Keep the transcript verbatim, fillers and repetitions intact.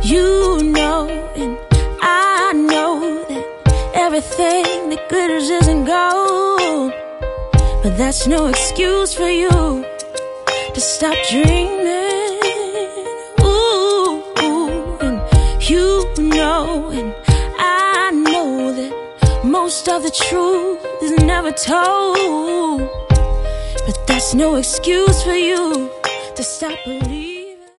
You know, and I know that everything that glitters isn't gold. But that's no excuse for you to stop dreaming. Ooh, ooh, and you know, and I know that most of the truth is never told. But that's no excuse for you to stop believing.